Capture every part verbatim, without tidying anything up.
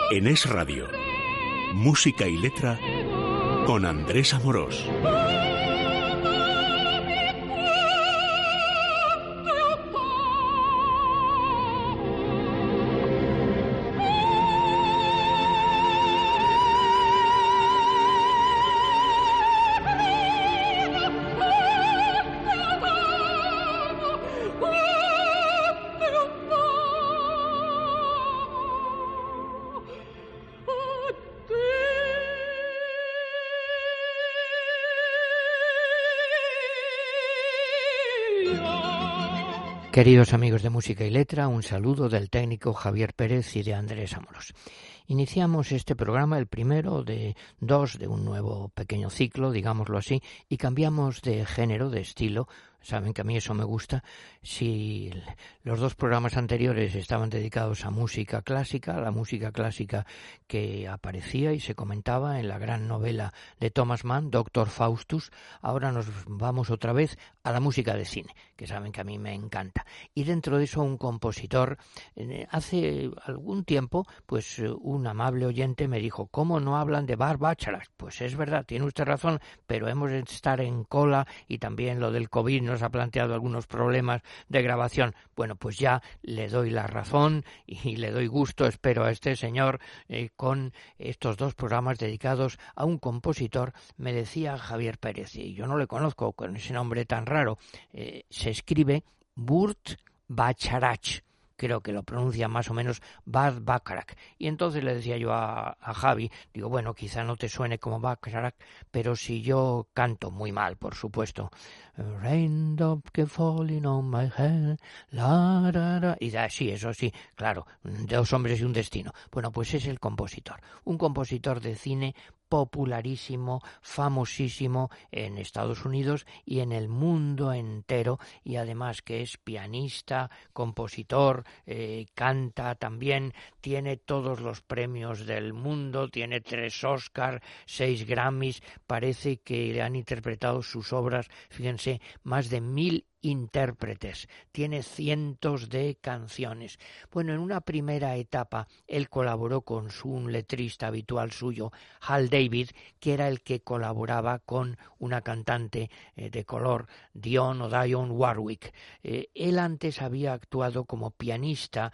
En Es Radio, música y letra con Andrés Amorós. Queridos amigos de Música y Letra, un saludo del técnico Javier Pérez y de Andrés Amorós. Iniciamos este programa, el primero de dos de un nuevo pequeño ciclo, digámoslo así, y cambiamos de género, de estilo. Saben que a mí eso me gusta. Si los dos programas anteriores estaban dedicados a música clásica, a la música clásica que aparecía y se comentaba en la gran novela de Thomas Mann, Doctor Faustus, ahora nos vamos otra vez a la música de cine, que saben que a mí me encanta. Y dentro de eso un compositor, hace algún tiempo, pues un amable oyente me dijo, ¿cómo no hablan de Burt Bacharach? Pues es verdad, tiene usted razón, pero hemos de estar en cola y también lo del COVID nos ha planteado algunos problemas de grabación. Bueno, pues ya le doy la razón y le doy gusto, espero, a este señor eh, con estos dos programas dedicados a un compositor. Me decía Javier Pérez, y yo no le conozco con ese nombre tan raro, eh, se escribe Burt Bacharach. Creo que lo pronuncia más o menos Burt Bacharach. Y entonces le decía yo a, a Javi, digo, bueno, quizá no te suene como Bacharach, pero si yo canto muy mal, por supuesto. Raindrop keep falling on my head, la, la, la. Y da, sí, eso sí, claro, Dos hombres y un destino. Bueno, pues es el compositor. Un compositor de cine popularísimo, famosísimo en Estados Unidos y en el mundo entero, y además que es pianista, compositor, eh, canta también, tiene todos los premios del mundo, tiene tres Oscars, seis Grammys, parece que le han interpretado sus obras, fíjense, más de mil intérpretes, tiene cientos de canciones. Bueno, en una primera etapa él colaboró con su, un letrista habitual suyo, Hal David, que era el que colaboraba con una cantante eh, de color, Dionne o Dionne Warwick. Eh, él antes había actuado como pianista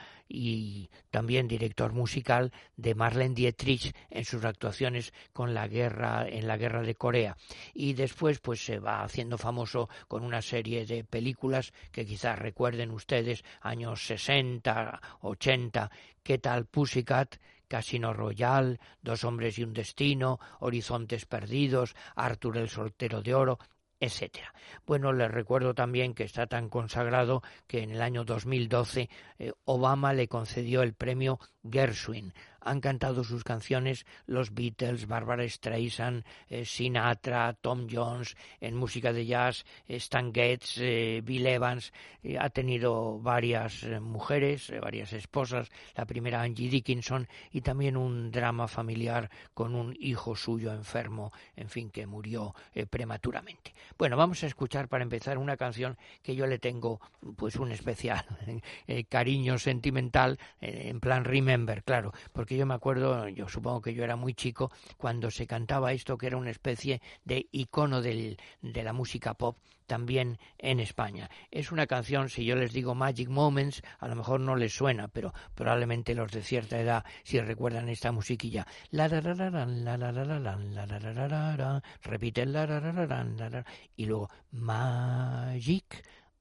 y también director musical de Marlene Dietrich en sus actuaciones con la guerra en la guerra de Corea, y después pues se va haciendo famoso con una serie de películas que quizás recuerden ustedes, años sesenta, ochenta, ¿Qué tal Pussycat?, Casino Royale, Dos hombres y un destino, Horizontes perdidos, Arthur el soltero de oro, etcétera. Bueno, les recuerdo también que está tan consagrado que en el año dos mil doce eh, Obama le concedió el premio Gershwin. Han cantado sus canciones los Beatles, Barbra Streisand, eh, Sinatra, Tom Jones, en música de jazz, eh, Stan Getz, eh, Bill Evans. Eh, ha tenido varias eh, mujeres, eh, varias esposas, la primera Angie Dickinson, y también un drama familiar con un hijo suyo enfermo, en fin, que murió eh, prematuramente. Bueno, vamos a escuchar para empezar una canción que yo le tengo pues un especial eh, cariño sentimental, eh, en plan Remember, claro, porque yo me acuerdo, yo supongo que yo era muy chico, cuando se cantaba esto, que era una especie de icono del, de la música pop también en España. Es una canción, si yo les digo Magic Moments, a lo mejor no les suena, pero probablemente los de cierta edad si recuerdan esta musiquilla. La la la la la la la la la la la la la la, repite la la la la la la, y luego Magic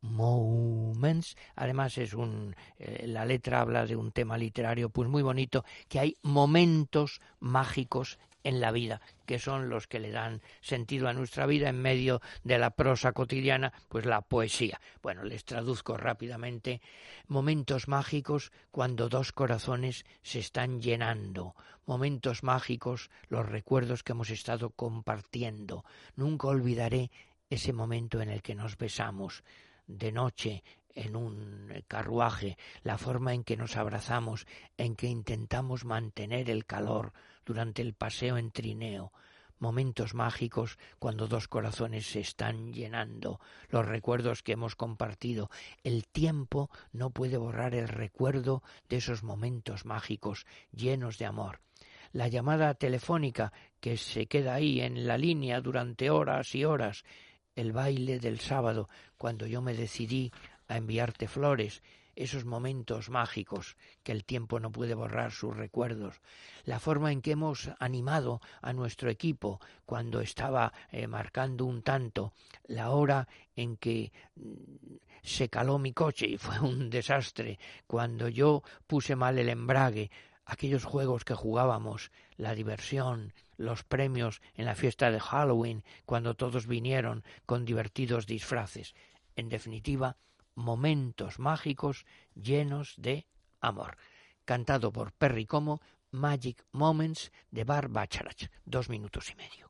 Moments. Además es un eh, la letra habla de un tema literario pues muy bonito, que hay momentos mágicos en la vida, que son los que le dan sentido a nuestra vida en medio de la prosa cotidiana, pues la poesía. Bueno, les traduzco rápidamente. Momentos mágicos cuando dos corazones se están llenando. Momentos mágicos, los recuerdos que hemos estado compartiendo. Nunca olvidaré ese momento en el que nos besamos de noche en un carruaje, la forma en que nos abrazamos, en que intentamos mantener el calor durante el paseo en trineo. momentos mágicos cuando dos corazones se están llenando, los recuerdos que hemos compartido. El tiempo no puede borrar el recuerdo de esos momentos mágicos llenos de amor. La llamada telefónica que se queda ahí en la línea durante horas y horas, el baile del sábado cuando yo me decidí a enviarte flores, esos momentos mágicos que el tiempo no puede borrar sus recuerdos, la forma en que hemos animado a nuestro equipo cuando estaba eh, marcando un tanto, la hora en que mm, se caló mi coche y fue un desastre, cuando yo puse mal el embrague, aquellos juegos que jugábamos, la diversión, los premios en la fiesta de Halloween, cuando todos vinieron con divertidos disfraces. En definitiva, momentos mágicos llenos de amor. Cantado por Perry Como, Magic Moments de Bart Bacharach. Dos minutos y medio.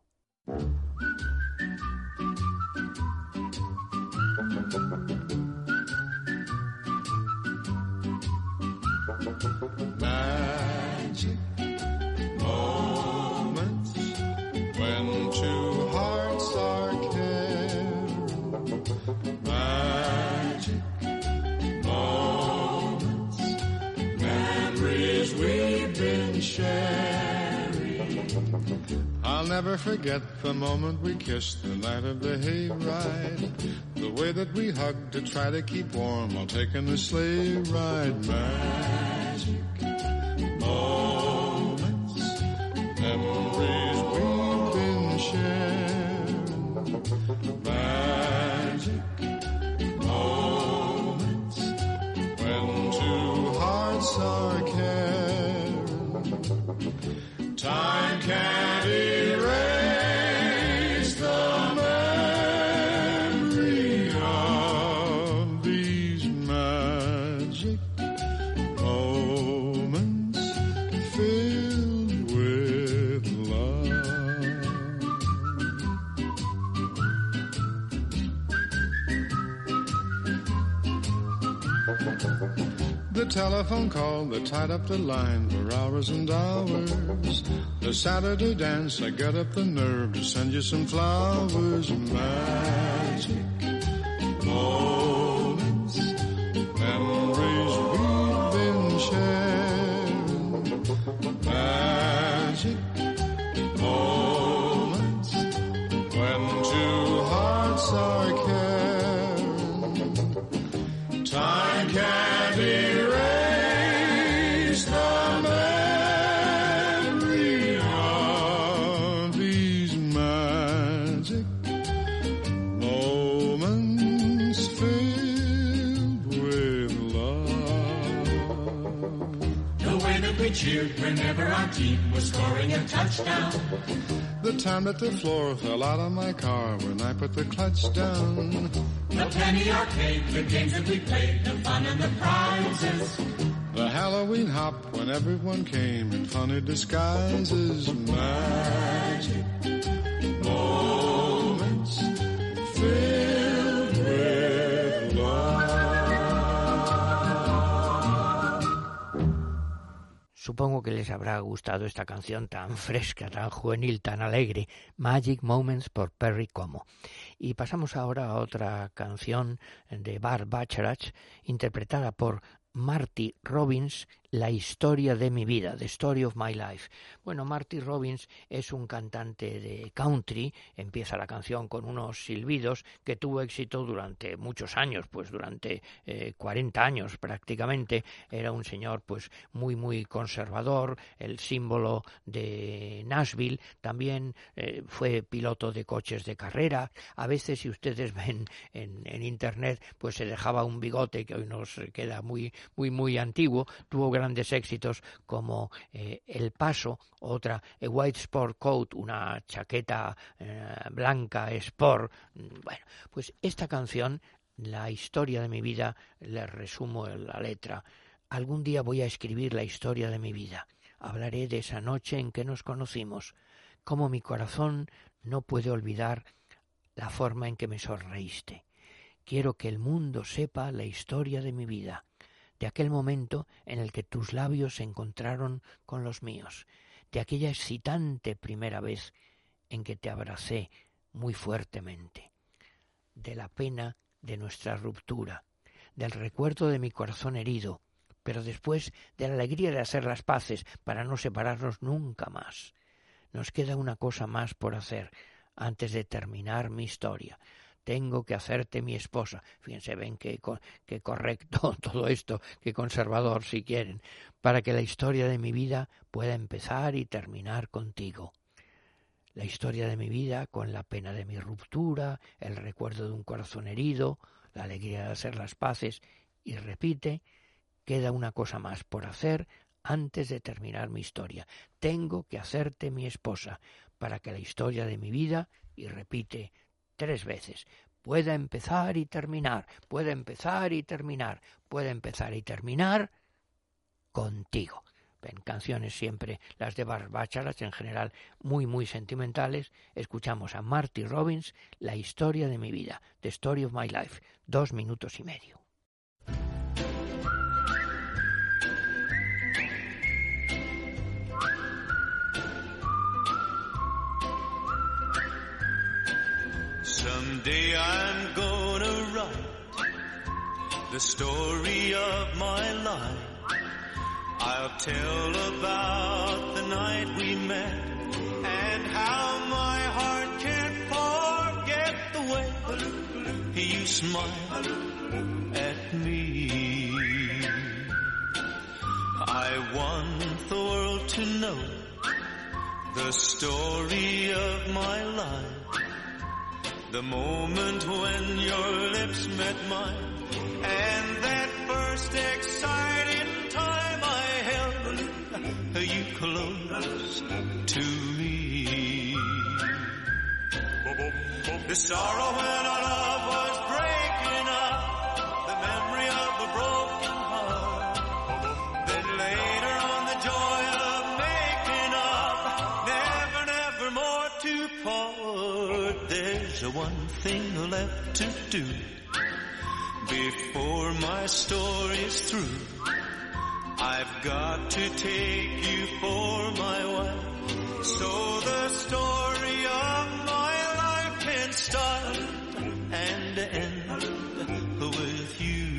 Magic moments when two hearts are caring. Magic moments, memories we've been sharing. I'll never forget the moment we kissed the night of the hayride. The way that we hugged to try to keep warm while taking the sleigh ride. Magic moments, memories we've been sharing. Magic moments when two hearts are caring. Time can't erase the memory of these magic moments filled with love. The telephone call that tied up the line for hours and hours. The Saturday dance, I got up the nerve to send you some flowers. Magic moments, memories we've been sharing. Magic moments when two hearts are caring. Time can't erase the memory of these magic moments filled with love. The way that we cheered whenever our team was scoring a touchdown. The time that the floor fell out of my car when I put the clutch down. The penny arcade, the games that we played, the fun and the prizes. The Halloween hop when everyone came in funny disguises. Magic moments filled with love. Supongo que les habrá gustado esta canción tan fresca, tan juvenil, tan alegre, Magic Moments por Perry Como. Y pasamos ahora a otra canción de Bart Bacharach, interpretada por Marty Robbins, La historia de mi vida, The Story of My Life. Bueno, Marty Robbins es un cantante de country, empieza la canción con unos silbidos que tuvo éxito durante muchos años, pues durante eh, cuarenta años prácticamente. Era un señor pues muy muy conservador, el símbolo de Nashville, también eh, fue piloto de coches de carrera. A veces, si ustedes ven en, en internet, pues se dejaba un bigote que hoy nos queda muy muy muy antiguo. Tuvo grandes éxitos como eh, El Paso, otra eh, White Sport Coat, una chaqueta eh, blanca Sport. Bueno, pues esta canción, La historia de mi vida, les resumo la letra. Algún día voy a escribir la historia de mi vida. Hablaré de esa noche en que nos conocimos, cómo mi corazón no puede olvidar la forma en que me sonreíste. Quiero que el mundo sepa la historia de mi vida, de aquel momento en el que tus labios se encontraron con los míos, de aquella excitante primera vez en que te abracé muy fuertemente, de la pena de nuestra ruptura, del recuerdo de mi corazón herido, pero después de la alegría de hacer las paces para no separarnos nunca más. Nos queda una cosa más por hacer antes de terminar mi historia. Tengo que hacerte mi esposa. Fíjense, ven qué, qué correcto todo esto, qué conservador si quieren, para que la historia de mi vida pueda empezar y terminar contigo. La historia de mi vida con la pena de mi ruptura, el recuerdo de un corazón herido, la alegría de hacer las paces, y repite, queda una cosa más por hacer antes de terminar mi historia. Tengo que hacerte mi esposa para que la historia de mi vida, y repite tres veces, pueda empezar y terminar, pueda empezar y terminar, pueda empezar y terminar contigo. Ven, canciones siempre, las de Burt Bacharach, en general muy, muy sentimentales. Escuchamos a Marty Robbins, La historia de mi vida, The Story of My Life, dos minutos y medio. Someday I'm gonna write the story of my life. I'll tell about the night we met and how my heart can't forget the way you smiled at me. I want the world to know the story of my life. The moment when your lips met mine, and that first exciting time I held you close to me. The sorrow when our love was breaking up, the memory of a broken heart. Then later on the joy of making up, never, never more to part. There's one thing left to do before my story's through. I've got to take you for my wife, so the story of my life can start and end with you.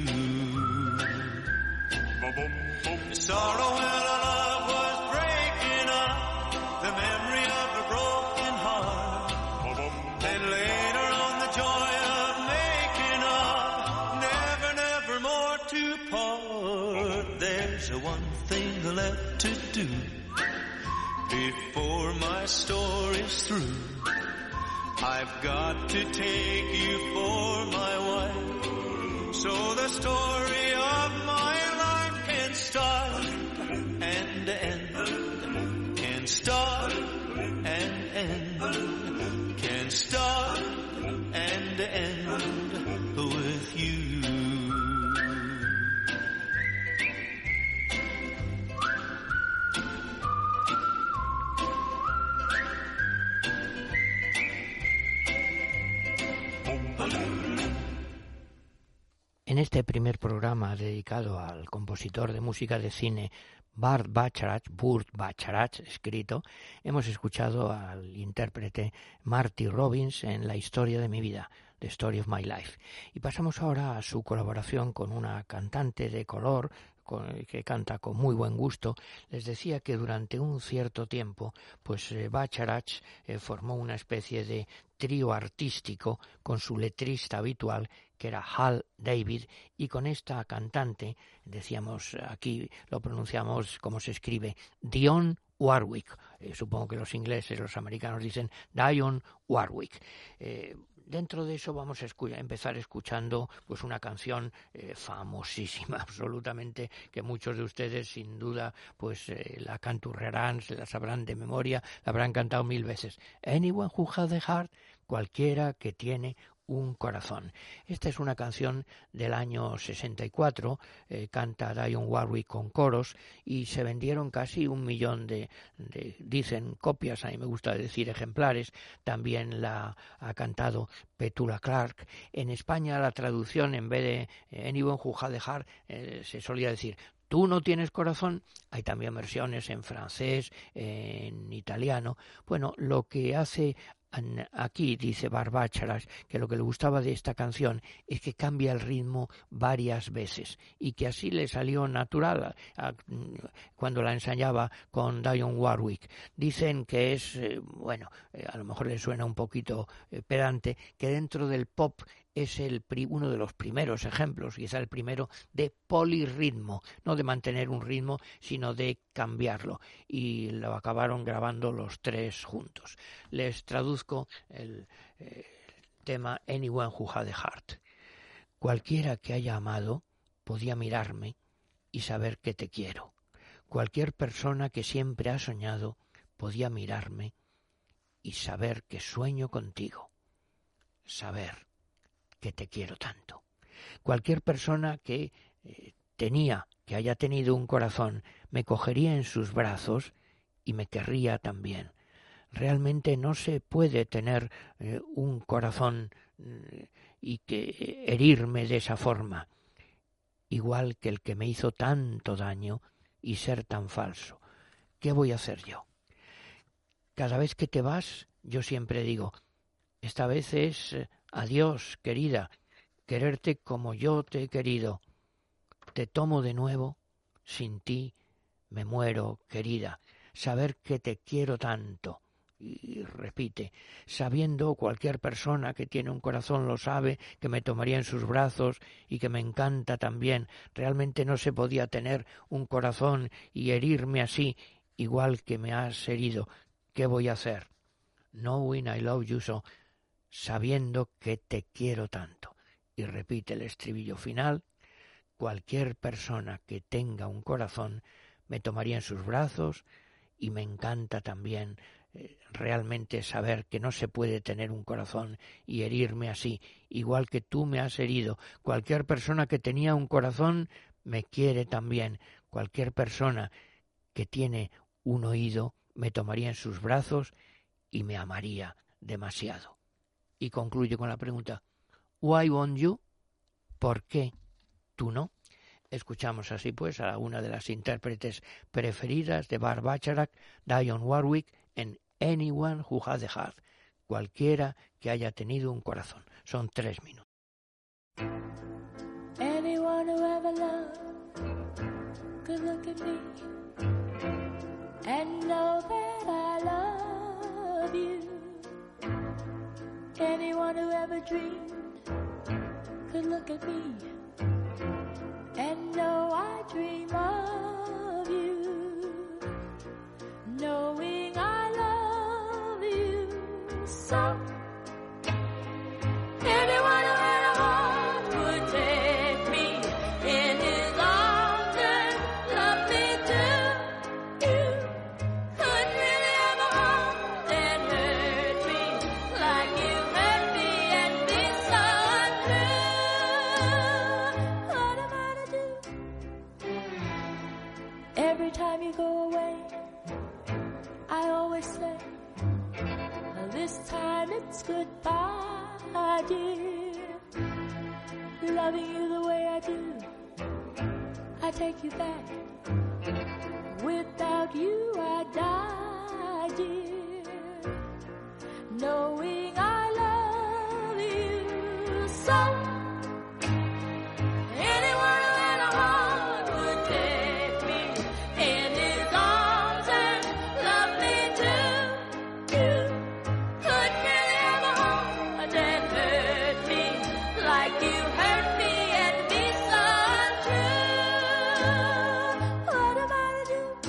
The sorrow when our love was breaking up, the memory of a broken heart. Then later on the joy of making up, never, never more to part. There's one thing left to do before my story's through. I've got to take you for my wife, so the story of my life can start and end, can start and end, can start and end with you. En este primer programa dedicado al compositor de música de cine Burt Bacharach, Burt Bacharach escrito, hemos escuchado al intérprete Marty Robbins en La historia de mi vida, The Story of My Life. Y pasamos ahora a su colaboración con una cantante de color que canta con muy buen gusto. Les decía que durante un cierto tiempo, pues eh, Bacharach eh, formó una especie de trío artístico con su letrista habitual, que era Hal David, y con esta cantante, decíamos aquí, lo pronunciamos como se escribe, Dionne Warwick. Eh, supongo que los ingleses, los americanos dicen Dionne Warwick. Eh, Dentro de eso vamos a escu- empezar escuchando pues una canción eh, famosísima, absolutamente, que muchos de ustedes sin duda pues eh, la canturrearán, se la sabrán de memoria, la habrán cantado mil veces. Anyone who has a heart, cualquiera que tiene un corazón. Esta es una canción del año sesenta y cuatro, eh, canta Dionne Warwick con coros y se vendieron casi un millón de, de, dicen copias, a mí me gusta decir ejemplares, también la ha cantado Petula Clark. En España la traducción en vez de eh, Anyone Who Had a Heart eh, se solía decir ¿Tú no tienes corazón? Hay también versiones en francés, en italiano. Bueno, lo que hace aquí, dice Barbácharas, que lo que le gustaba de esta canción es que cambia el ritmo varias veces y que así le salió natural a, a, cuando la ensayaba con Dionne Warwick. Dicen que es, eh, bueno, eh, a lo mejor le suena un poquito eh, pedante, que dentro del pop es el uno de los primeros ejemplos, quizá el primero, de polirritmo, no de mantener un ritmo, sino de cambiarlo. Y lo acabaron grabando los tres juntos. Les traduzco el, eh, el tema Anyone Who Had a Heart. Cualquiera que haya amado podía mirarme y saber que te quiero. Cualquier persona que siempre ha soñado podía mirarme y saber que sueño contigo. Saber que te quiero tanto. Cualquier persona que eh, tenía, que haya tenido un corazón, me cogería en sus brazos y me querría también. Realmente no se puede tener eh, un corazón eh, y que eh, herirme de esa forma, igual que el que me hizo tanto daño y ser tan falso. ¿Qué voy a hacer yo? Cada vez que te vas, yo siempre digo, esta vez es eh, adiós, querida, quererte como yo te he querido. Te tomo de nuevo, sin ti me muero, querida. Saber que te quiero tanto. Y repite, sabiendo cualquier persona que tiene un corazón lo sabe, que me tomaría en sus brazos y que me encanta también. Realmente no se podía tener un corazón y herirme así, igual que me has herido. ¿Qué voy a hacer? Knowing I love you so, sabiendo que te quiero tanto. Y repite el estribillo final, cualquier persona que tenga un corazón me tomaría en sus brazos y me encanta también eh, realmente saber que no se puede tener un corazón y herirme así, igual que tú me has herido. Cualquier persona que tenía un corazón me quiere también. Cualquier persona que tiene un oído me tomaría en sus brazos y me amaría demasiado. Y concluye con la pregunta, ¿Why won't you? ¿Por qué tú no? Escuchamos así pues a una de las intérpretes preferidas de Barbácharak, Dionne Warwick, en Anyone Who Had a Heart, cualquiera que haya tenido un corazón. Son tres minutos. Anyone who ever loved could look at me and know that I love you. Anyone who ever dreamed could look at me and know I dream of you, knowing I love you so. Anyone who had a heart would take me in his arms and love me too. You could really have a heart and hurt me like you hurt me and be so untrue. What am I to do? Every time you go away, I always say, well, this time it's goodbye, dear. Loving you the way I do, I take you back. Without you I die, dear. Knowing I love you so. Anyone who had a heart would take me in his arms and love me too. You could really have a heart and hurt me like you hurt me and be so untrue. What am I to do?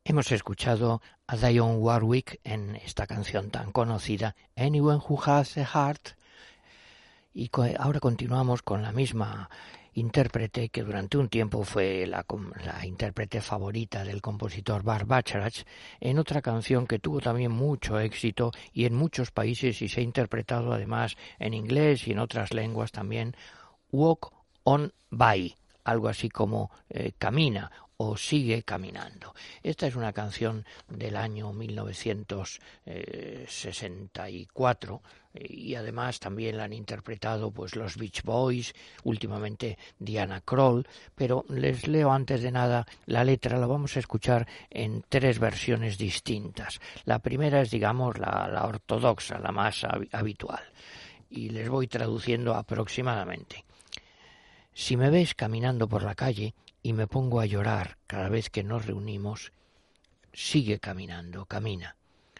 Hemos escuchado a Dionne Warwick en esta canción tan conocida, Anyone Who Has a Heart, y ahora continuamos con la misma intérprete que durante un tiempo fue la, la intérprete favorita del compositor Burt Bacharach, en otra canción que tuvo también mucho éxito y en muchos países y se ha interpretado además en inglés y en otras lenguas también, Walk On By, algo así como eh, camina o sigue caminando. Esta es una canción del año mil novecientos sesenta y cuatro y además también la han interpretado pues los Beach Boys, últimamente Diana Krall, pero les leo antes de nada la letra, la vamos a escuchar en tres versiones distintas. La primera es, digamos, la, la ortodoxa, la más hab- habitual, y les voy traduciendo aproximadamente. Si me ves caminando por la calle y me pongo a llorar cada vez que nos reunimos, sigue caminando, camina.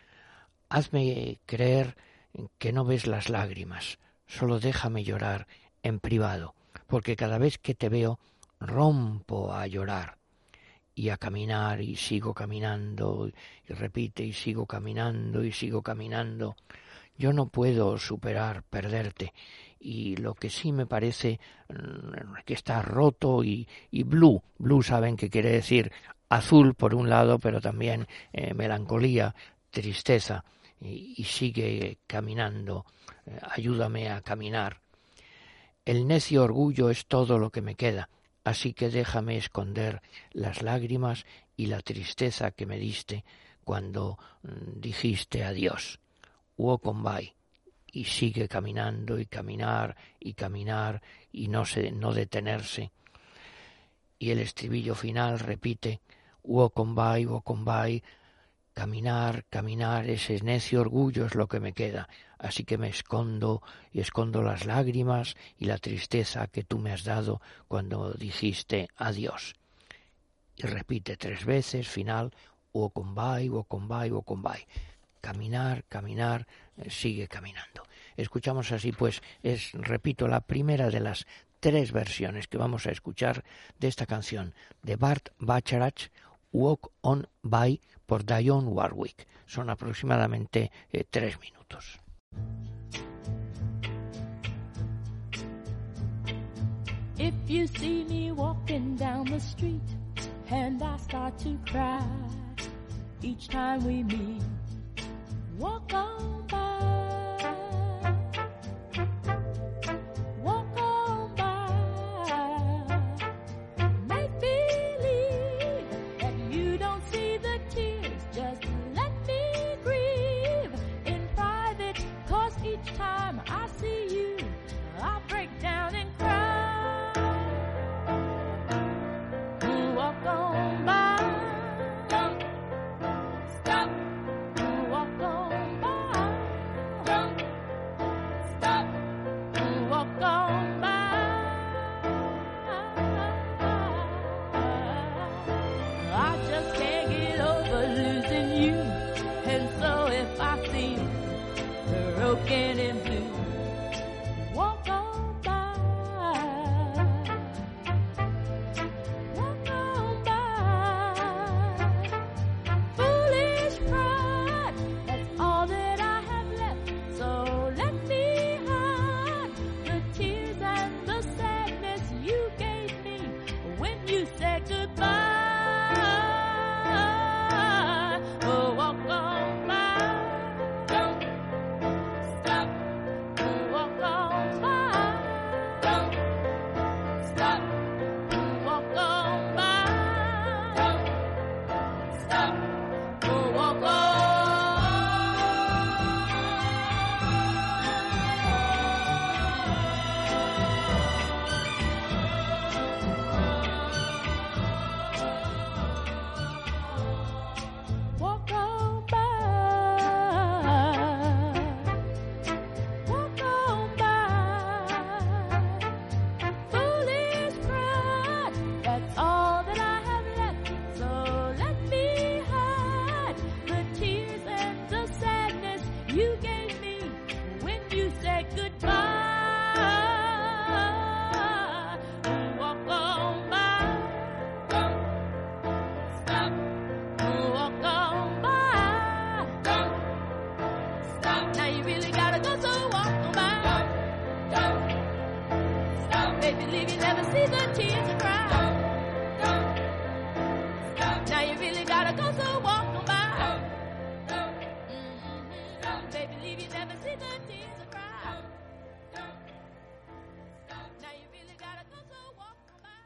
Hazme creer que no ves las lágrimas, solo déjame llorar en privado, porque cada vez que te veo rompo a llorar y a caminar y sigo caminando y repite y sigo caminando y sigo caminando. Yo no puedo superar perderte y lo que sí me parece que está roto y, y blue, blue saben que quiere decir azul por un lado, pero también eh, melancolía, tristeza y, y sigue caminando, eh, ayúdame a caminar. El necio orgullo es todo lo que me queda, así que déjame esconder las lágrimas y la tristeza que me diste cuando mm, dijiste adiós. Walk on by, y sigue caminando y caminar y caminar y no, se, no detenerse. Y el estribillo final repite, walk on by, walk on by, caminar, caminar, ese necio orgullo es lo que me queda, así que me escondo y escondo las lágrimas y la tristeza que tú me has dado cuando dijiste adiós. Y repite tres veces, final, walk on by, walk on by, walk on by. Caminar, caminar, eh, sigue caminando. Escuchamos así pues, es, repito, la primera de las tres versiones que vamos a escuchar de esta canción de Burt Bacharach, Walk On By, por Dionne Warwick. Son aproximadamente eh, tres minutos. If you see me walking down the street and I start to cry each time we meet, walk on by, walk on by, make believe that you don't see the tears, just let me grieve in private, 'cause each time I see you, I'll break down and cry. Walk on by, don't stop. Walk on by, don't stop. Walk on by. I just can't get over losing you, and so if I seem broken and blue, walk on by, walk on by. Foolish pride, that's all that I have left, so let me hide the tears and the sadness you gave me when you said goodbye. Oh, walk on by, don't stop. see the tears cry. Now you really gotta go, so walk on by. Mm-hmm. Baby, leave you never see the tears cry. Now you really gotta go, so walk on by.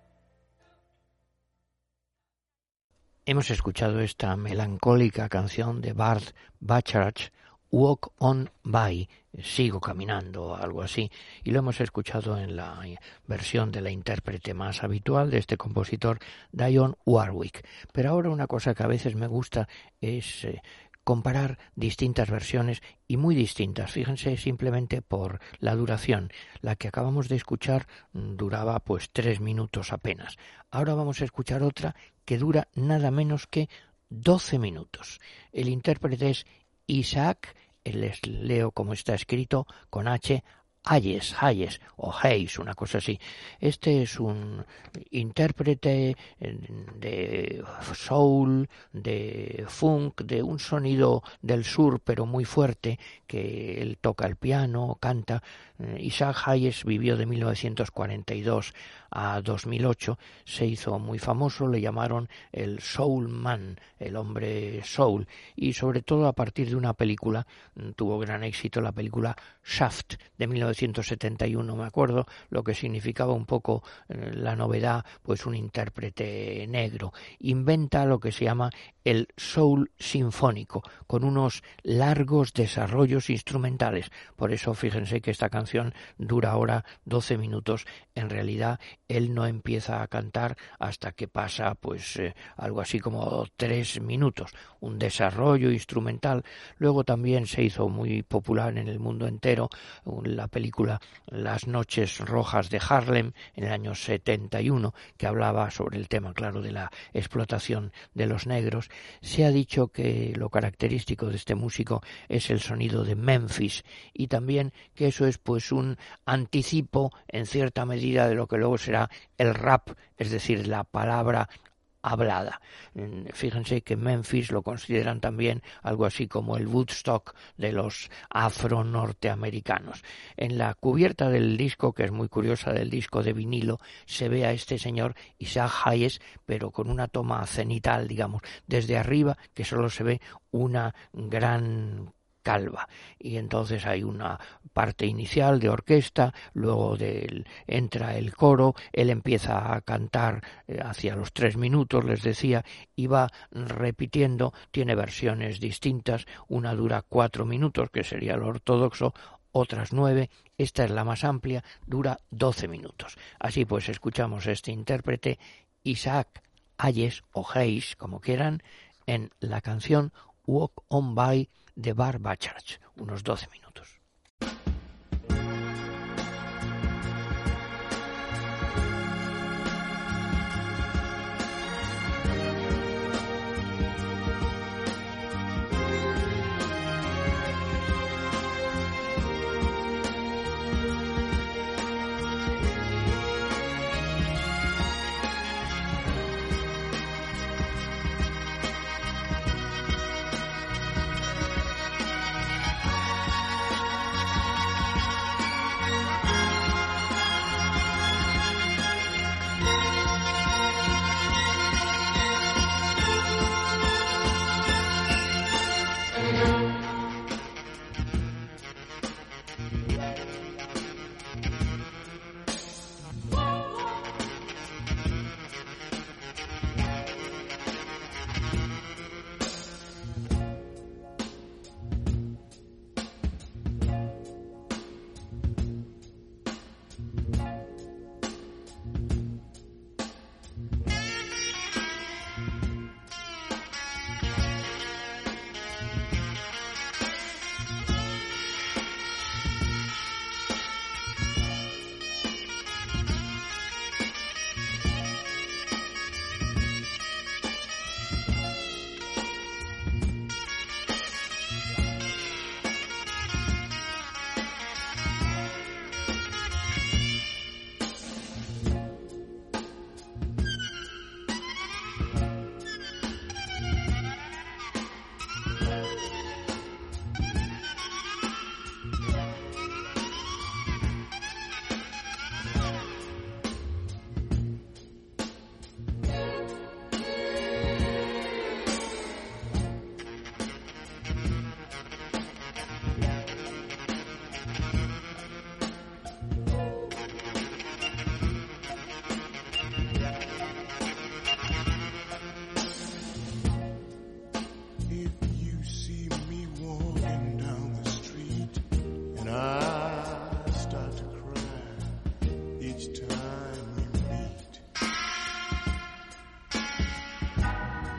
Hemos escuchado esta melancólica canción de Burt Bacharach, Walk on By, sigo caminando, algo así, y lo hemos escuchado en la versión de la intérprete más habitual de este compositor, Dionne Warwick. Pero ahora una cosa que a veces me gusta es eh, comparar distintas versiones y muy distintas. Fíjense simplemente por la duración. La que acabamos de escuchar duraba pues tres minutos apenas. Ahora vamos a escuchar otra que dura nada menos que doce minutos. El intérprete es Isaac, les leo como está escrito, con H, Hayes, Hayes o Hayes, una cosa así. Este es un intérprete de soul, de funk, de un sonido del sur pero muy fuerte, que él toca el piano, canta. Isaac Hayes vivió de mil novecientos cuarenta y dos a dos mil ocho, se hizo muy famoso, le llamaron el Soul Man, el hombre soul, y sobre todo a partir de una película, tuvo gran éxito la película Shaft de mil novecientos setenta y uno, me acuerdo, lo que significaba un poco eh, la novedad, pues un intérprete negro. Inventa lo que se llama el soul sinfónico, con unos largos desarrollos instrumentales. Por eso fíjense que esta canción dura ahora doce minutos. En realidad él no empieza a cantar hasta que pasa pues eh, algo así como tres minutos, un desarrollo instrumental. Luego también se hizo muy popular en el mundo entero la película Las noches rojas de Harlem en el año setenta y uno, que hablaba sobre el tema, claro, de la explotación de los negros. Se ha dicho que lo característico de este músico es el sonido de Memphis, y también que eso es pues un anticipo en cierta medida de lo que luego será el rap, es decir, la palabra hablada. Fíjense que Memphis lo consideran también algo así como el Woodstock de los afro-norteamericanos. En la cubierta del disco, que es muy curiosa, del disco de vinilo, se ve a este señor Isaac Hayes, pero con una toma cenital, digamos, desde arriba, que solo se ve una gran calva, y entonces hay una parte inicial de orquesta, luego del, entra el coro, él empieza a cantar eh, hacia los tres minutos, les decía, y va repitiendo, tiene versiones distintas, una dura cuatro minutos, que sería lo ortodoxo, otras nueve, esta es la más amplia, dura doce minutos. Así pues escuchamos a este intérprete, Isaac Hayes o Hayes, como quieran, en la canción Walk on By de Burt Bacharach, unos doce minutos. Walk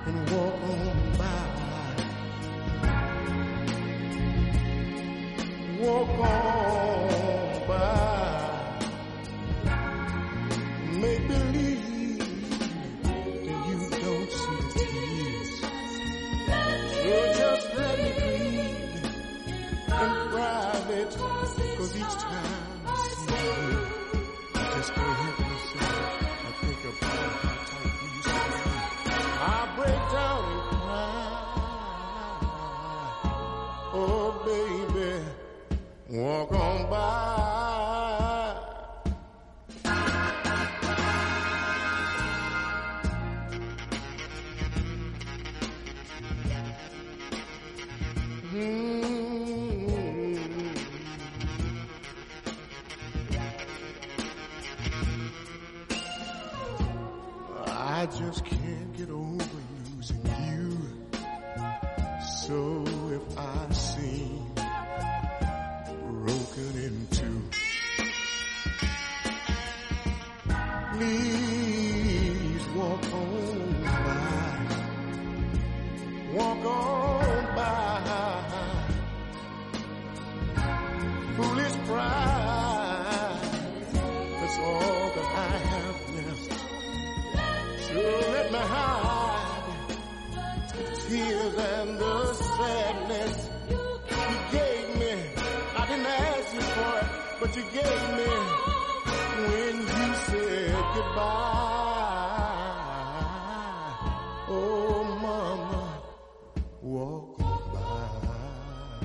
and walk on by. Walk on by. Make believe that you don't see the tears. So just let me breathe in private, 'cause each time I see you, I just can't help myself. I think about how tight we used to be. I break down and cry. Oh, baby, walk on by. I just can't get over losing you. So if I seem broken in two, please walk on by. Walk on by. Foolish pride, that's all that I have left. So let me hide the tears and the sadness you gave me. I didn't ask you for it, but you gave me when you said goodbye. Oh, mama, walk by.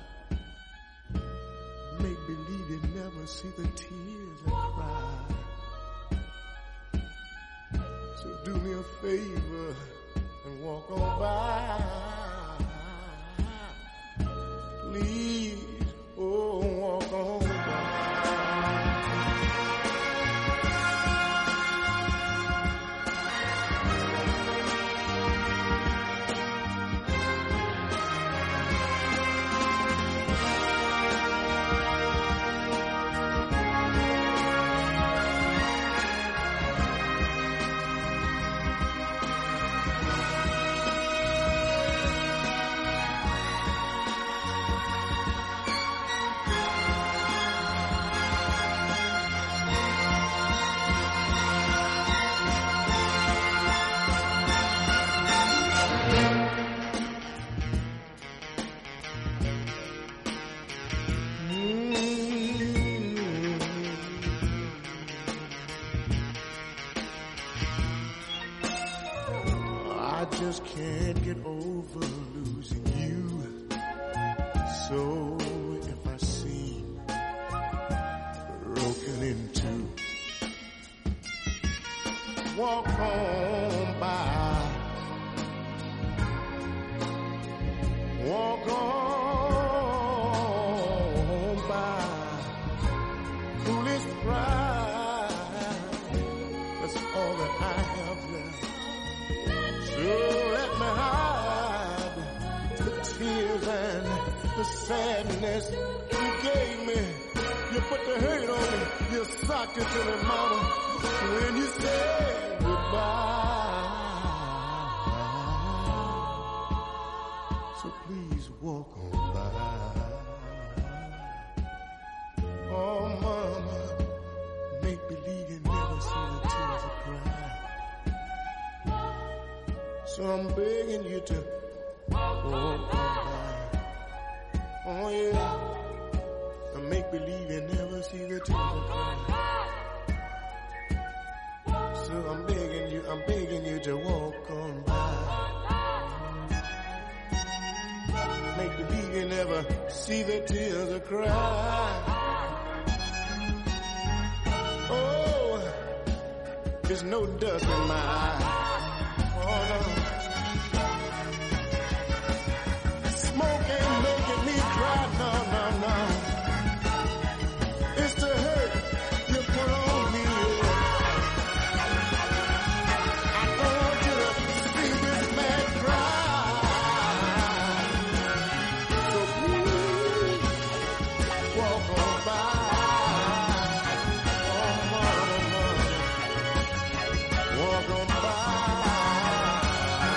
Make believe you never see the tears I cry. So do me a favor and walk on by. Please, oh, walk on by. Just can't get over losing you. So if I seem broken in two, walk on by. Walk on by. Foolish pride, that's all that I have left. So let me hide the tears and the sadness you gave me. You put the hurt on me, you socked it to me, mama, when you said goodbye. So please walk on by. Oh, mama, make believe you never see the tears I cry. So I'm begging you to walk on by. Oh yeah, and make believe you never see the tears I cry. So I'm begging you, I'm begging you to walk on by. Make believe you never see the tears I cry. Oh, there's no dust in my eye. Oh no. Smoke ain't making me cry, no, no, no. It's the hurt you put on me. I don't want you to see this man cry. So please, walk on by. Oh, mama, walk on by.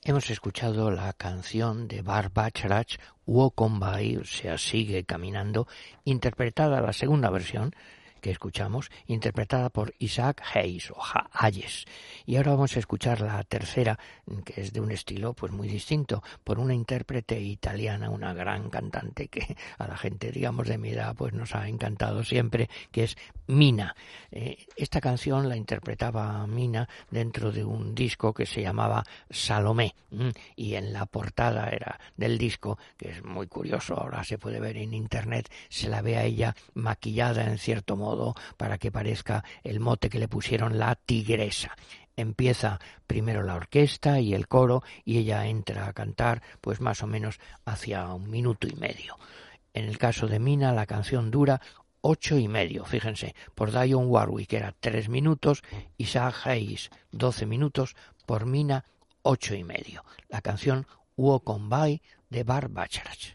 Hemos escuchado la canción de Bart Bacharach, Walk On By, o sea, Sigue Caminando, interpretada, la segunda versión que escuchamos, interpretada por Isaac Hayes o Hayes. Y ahora vamos a escuchar la tercera, que es de un estilo pues muy distinto, por una intérprete italiana, una gran cantante que a la gente, digamos, de mi edad pues nos ha encantado siempre, que es Mina. Eh, esta canción la interpretaba Mina dentro de un disco que se llamaba Salomé, y en la portada era del disco, que es muy curioso, ahora se puede ver en internet, se la ve a ella maquillada en cierto modo para que parezca el mote que le pusieron, la tigresa. Empieza primero la orquesta y el coro y ella entra a cantar pues más o menos hacia un minuto y medio. En el caso de Mina la canción dura ocho y medio, fíjense, por Dionne Warwick era tres minutos, Isaac Hayes doce minutos, por Mina ocho y medio. La canción Walk On By de Bart Bacharach.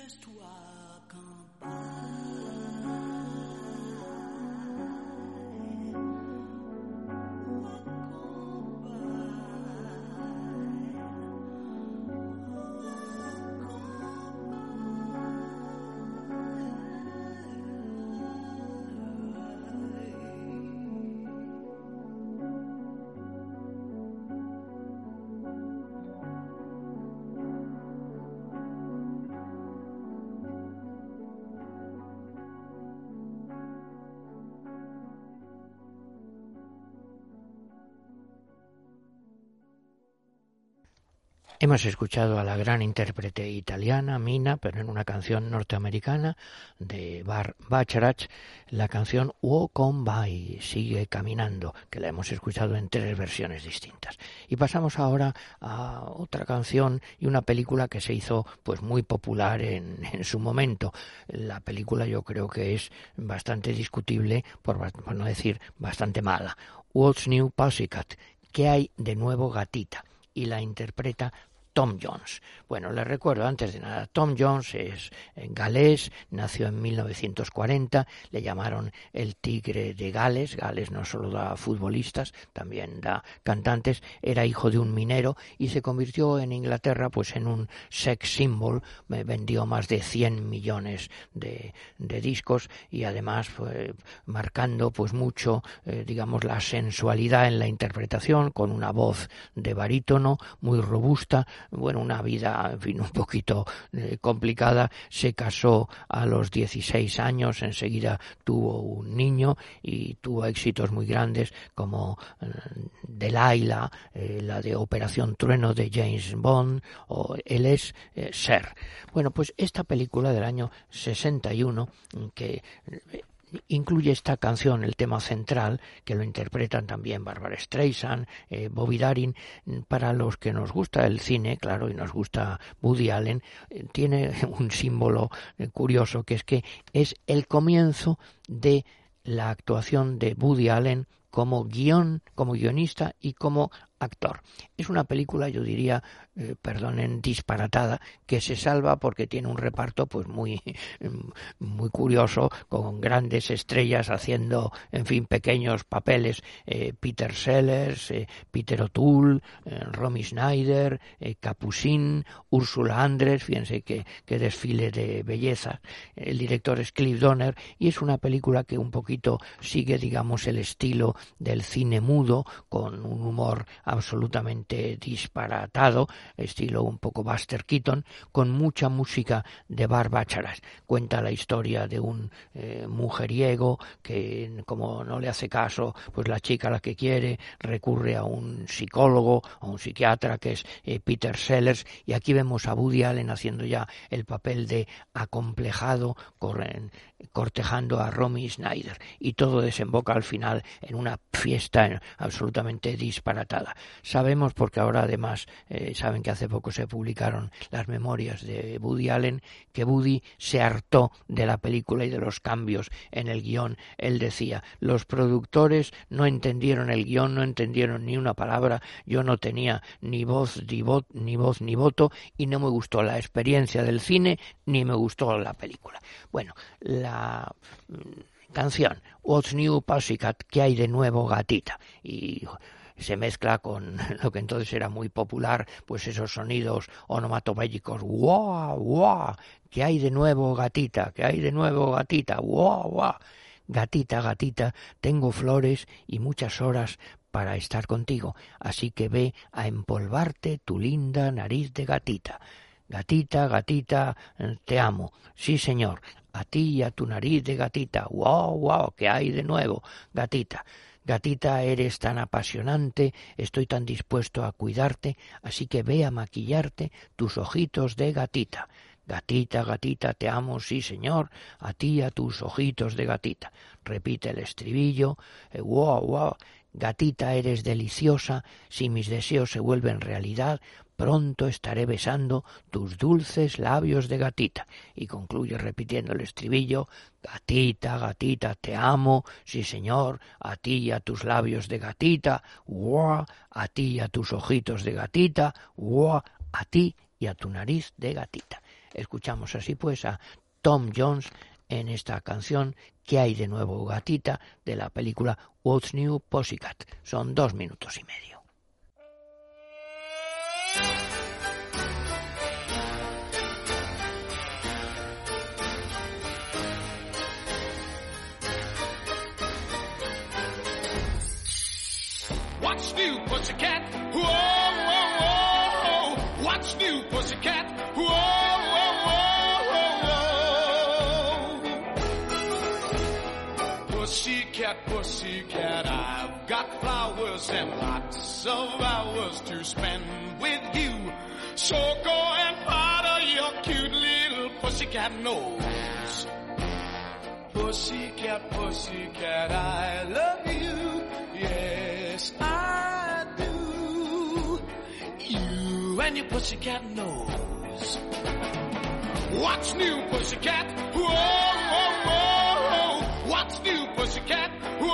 Hemos escuchado a la gran intérprete italiana, Mina, pero en una canción norteamericana de Barbra Bacharach, la canción Walk On By, Sigue Caminando, que la hemos escuchado en tres versiones distintas. Y pasamos ahora a otra canción y una película que se hizo pues muy popular en, en su momento. La película yo creo que es bastante discutible, por, por no decir bastante mala. What's New Pussycat? ¿Qué hay de nuevo, gatita? Y la interpreta Tom Jones. Bueno, les recuerdo antes de nada, Tom Jones es galés, nació en mil novecientos cuarenta, le llamaron el tigre de Gales. Gales no solo da futbolistas, también da cantantes. Era hijo de un minero y se convirtió en Inglaterra pues en un sex symbol. Vendió más de cien millones de, de discos y además fue marcando pues mucho, eh, digamos, la sensualidad en la interpretación, con una voz de barítono muy robusta. Bueno, una vida, en fin, un poquito eh, complicada. Se casó a los dieciséis años, enseguida tuvo un niño y tuvo éxitos muy grandes como eh, Delilah, eh, la de Operación Trueno de James Bond, o Él es eh, Ser. Bueno, pues esta película del año sesenta y uno, que eh, incluye esta canción, el tema central, que lo interpretan también Barbra Streisand, eh, Bobby Darin. Para los que nos gusta el cine, claro, y nos gusta Woody Allen, eh, tiene un símbolo eh, curioso, que es que es el comienzo de la actuación de Woody Allen como guión, como guionista y como actor. Es una película, yo diría, eh, perdonen, disparatada, que se salva porque tiene un reparto pues muy muy curioso, con grandes estrellas haciendo, en fin, pequeños papeles. eh, Peter Sellers, eh, Peter O'Toole, eh, Romy Schneider, eh, Capucine, Úrsula Andress. Fíjense que, que desfile de belleza. El director es Cliff Donner y es una película que un poquito sigue, digamos, el estilo del cine mudo, con un humor absolutamente disparatado, estilo un poco Buster Keaton, con mucha música de Barbra Bacharach. Cuenta la historia de un eh, mujeriego que, como no le hace caso pues la chica a la que quiere, recurre a un psicólogo, a un psiquiatra, que es eh, Peter Sellers, y aquí vemos a Woody Allen haciendo ya el papel de acomplejado, corren, cortejando a Romy Schneider, y todo desemboca al final en una fiesta absolutamente disparatada. Sabemos, porque ahora además eh, saben que hace poco se publicaron las memorias de Woody Allen, que Woody se hartó de la película y de los cambios en el guión. Él decía, los productores no entendieron el guión, no entendieron ni una palabra, yo no tenía ni voz ni, vo- ni voz ni voto, y no me gustó la experiencia del cine ni me gustó la película. Bueno, la canción What's New Pussycat? ¿Qué hay de nuevo, gatita? Y se mezcla con lo que entonces era muy popular, pues esos sonidos onomatopéyicos, guau, guau, ¿qué hay de nuevo, gatita? ¿Qué hay de nuevo, gatita? Guau, guau. Gatita, gatita, tengo flores y muchas horas para estar contigo, así que ve a empolvarte tu linda nariz de gatita. Gatita, gatita, te amo. Sí, señor, a ti y a tu nariz de gatita. Guau, guau, ¿qué hay de nuevo, gatita? Gatita, eres tan apasionante, estoy tan dispuesto a cuidarte, así que ve a maquillarte tus ojitos de gatita. Gatita, gatita, te amo, sí señor, a ti y a tus ojitos de gatita. Repite el estribillo, eh, wow, wow, gatita, eres deliciosa, si mis deseos se vuelven realidad, pronto estaré besando tus dulces labios de gatita. Y concluye repitiendo el estribillo, gatita, gatita, te amo, sí señor, a ti y a tus labios de gatita, wow, a ti y a tus ojitos de gatita, wow, a ti y a tu nariz de gatita. Escuchamos así pues a Tom Jones en esta canción ¿Qué hay de nuevo, gatita?, de la película What's New, Pussycat. Son dos minutos y medio. What's new, pussycat? Whoa, whoa, whoa. What's new, pussycat? Whoa, whoa, whoa, whoa. Pussycat, pussycat, I've got flowers and lots of hours to spend with you. So go and powder your cute little pussycat nose. Pussycat, pussycat, I love you. Yes, I do. You and your pussycat nose. What's new, pussycat? Whoa, whoa, whoa. What's new, pussycat? Whoa,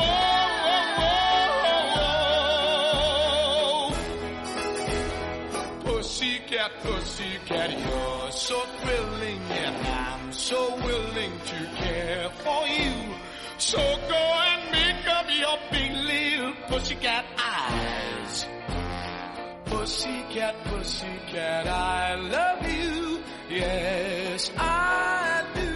whoa, whoa. Pussycat, pussycat, you're so thrilling, and I'm so willing to care for you. So go and make up your big little pussycat eyes. Pussycat, pussycat, I love you. Yes, I do.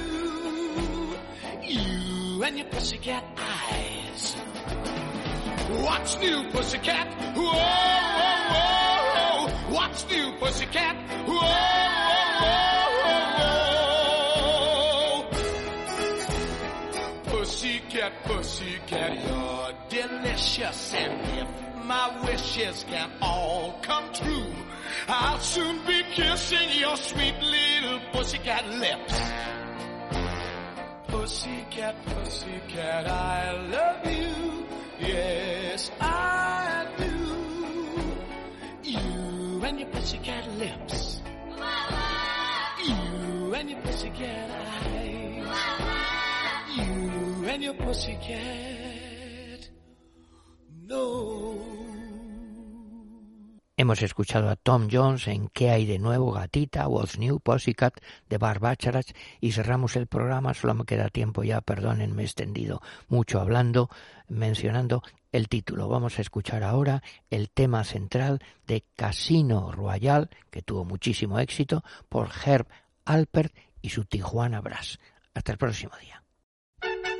You and your pussycat eyes. What's new, pussycat? Whoa, whoa, whoa. What's new, pussycat? Whoa, whoa, whoa. Pussycat, pussycat, you're delicious, and if my wishes can all come true, I'll soon be kissing your sweet little pussycat lips. Pussycat, pussycat, I love you. Yes, I do. You and your pussycat lips. You and your pussycat eyes. You and your pussycat no. Hemos escuchado a Tom Jones en ¿Qué hay de nuevo, gatita?, What's New, Pussycat, de Barbara Bacharach, y cerramos el programa. Solo me queda tiempo ya, perdonen, me he extendido mucho hablando, mencionando el título. Vamos a escuchar ahora el tema central de Casino Royale, que tuvo muchísimo éxito, por Herb Alpert y su Tijuana Brass. Hasta el próximo día.